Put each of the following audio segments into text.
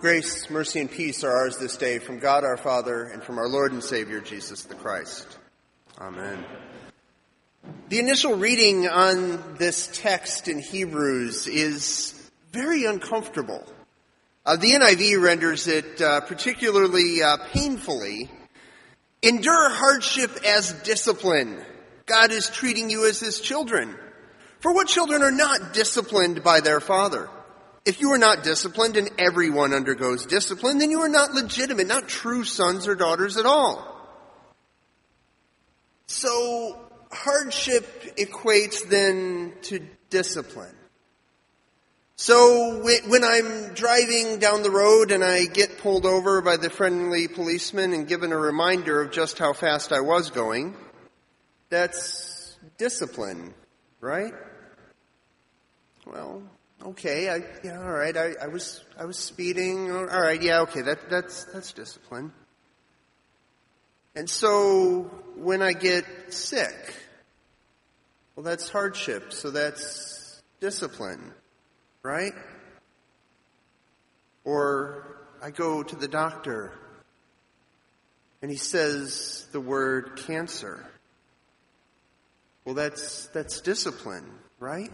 Grace, mercy, and peace are ours this day from God our Father and from our Lord and Savior, Jesus the Christ. Amen. The initial reading on this text in Hebrews is very uncomfortable. The NIV renders it particularly painfully. Endure hardship as discipline. God is treating you as his children. For what children are not disciplined by their father? If you are not disciplined, and everyone undergoes discipline, then you are not legitimate, not true sons or daughters at all. So, hardship equates then to discipline. So, when I'm driving down the road and I get pulled over by the friendly policeman and given a reminder of just how fast I was going, that's discipline, right? Well, okay, all right, I was speeding, all right, yeah, okay, that's discipline. And so, when I get sick, well, that's hardship, so that's discipline, right? Or I go to the doctor, and he says the word cancer. Well, that's discipline, right?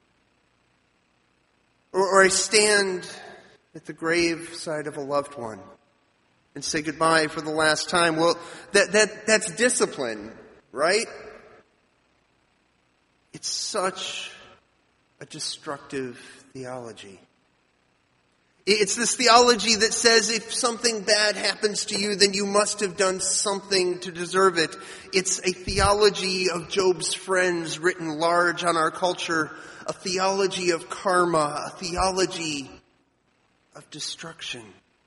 Or I stand at the grave side of a loved one and say goodbye for the last time. Well, that's discipline, right? It's such a destructive theology. It's this theology that says if something bad happens to you, then you must have done something to deserve it. It's a theology of Job's friends written large on our culture, a theology of karma, a theology of destruction.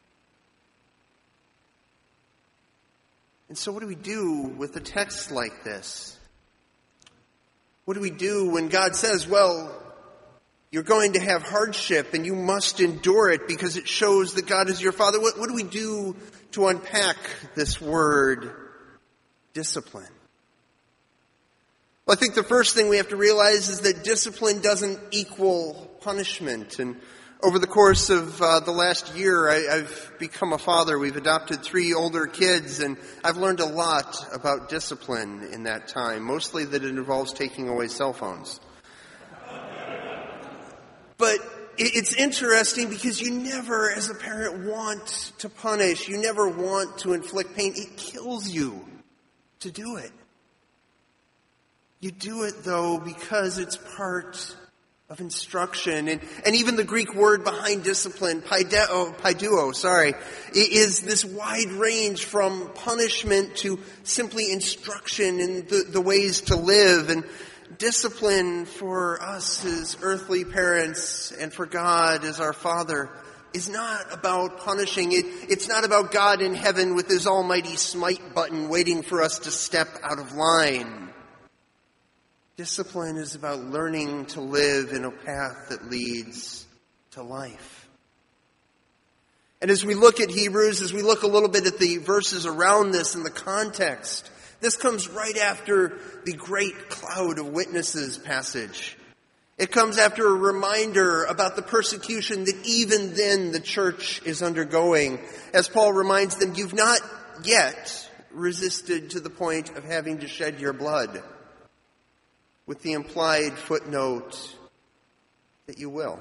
And so what do we do with a text like this? What do we do when God says, well, you're going to have hardship and you must endure it because it shows that God is your Father? What do we do to unpack this word, discipline? Well, I think the first thing we have to realize is that discipline doesn't equal punishment. And over the course of the last year, I've become a father. We've adopted 3 older kids, and I've learned a lot about discipline in that time, mostly that it involves taking away cell phones. But it's interesting because you never, as a parent, want to punish. You never want to inflict pain. It kills you to do it. You do it, though, because it's part of instruction. And even the Greek word behind discipline, paiduo, is this wide range from punishment to simply instruction in the ways to live. And discipline for us as earthly parents and for God as our Father is not about punishing. It's not about God in heaven with his almighty smite button waiting for us to step out of line. Discipline is about learning to live in a path that leads to life. And as we look at Hebrews, as we look a little bit at the verses around this and the context, this comes right after the great cloud of witnesses passage. It comes after a reminder about the persecution that even then the church is undergoing. As Paul reminds them, you've not yet resisted to the point of having to shed your blood, with the implied footnote that you will.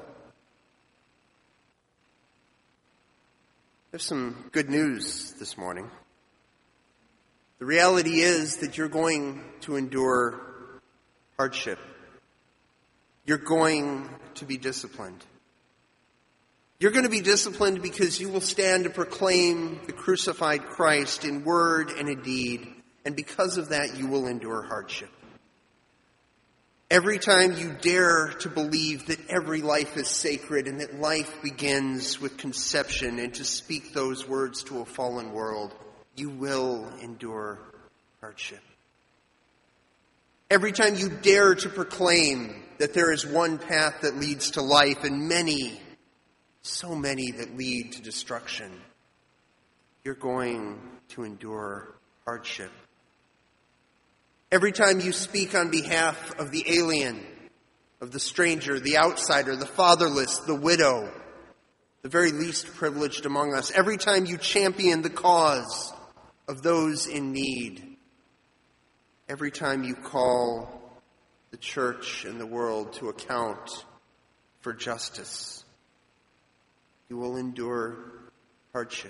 There's some good news this morning. The reality is that you're going to endure hardship. You're going to be disciplined. You're going to be disciplined because you will stand to proclaim the crucified Christ in word and in deed, and because of that you will endure hardship. Every time you dare to believe that every life is sacred and that life begins with conception and to speak those words to a fallen world, you will endure hardship. Every time you dare to proclaim that there is one path that leads to life and many, so many that lead to destruction, you're going to endure hardship. Every time you speak on behalf of the alien, of the stranger, the outsider, the fatherless, the widow, the very least privileged among us, every time you champion the cause of those in need, every time you call the church and the world to account for justice, you will endure hardship.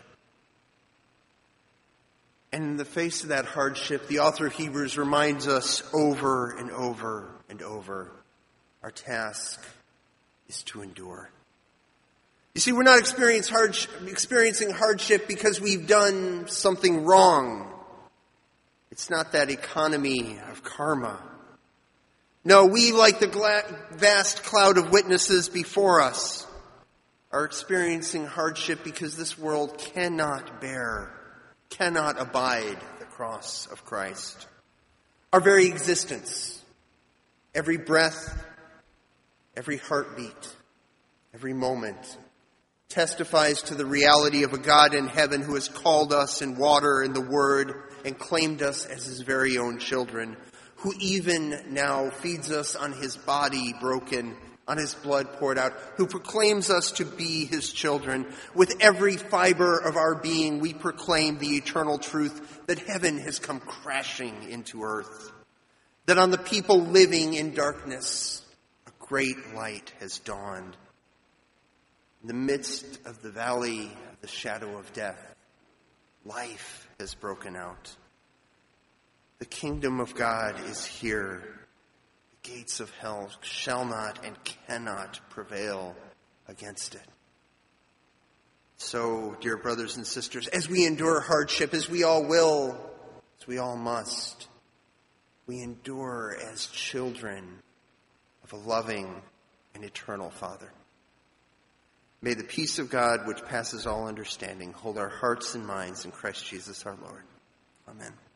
And in the face of that hardship, the author of Hebrews reminds us over and over and over, our task is to endure. You see, we're not experiencing hardship because we've done something wrong. It's not that economy of karma. No, we, like the vast cloud of witnesses before us, are experiencing hardship because this world cannot abide the cross of Christ. Our very existence, every breath, every heartbeat, every moment, testifies to the reality of a God in heaven who has called us in water and the Word and claimed us as his very own children, who even now feeds us on his body broken, on his blood poured out, who proclaims us to be his children. With every fiber of our being, we proclaim the eternal truth that heaven has come crashing into earth, that on the people living in darkness, a great light has dawned. In the midst of the valley of the shadow of death, life has broken out. The kingdom of God is here. The gates of hell shall not and cannot prevail against it. So, dear brothers and sisters, as we endure hardship, as we all will, as we all must, we endure as children of a loving and eternal Father. May the peace of God, which passes all understanding, hold our hearts and minds in Christ Jesus our Lord. Amen.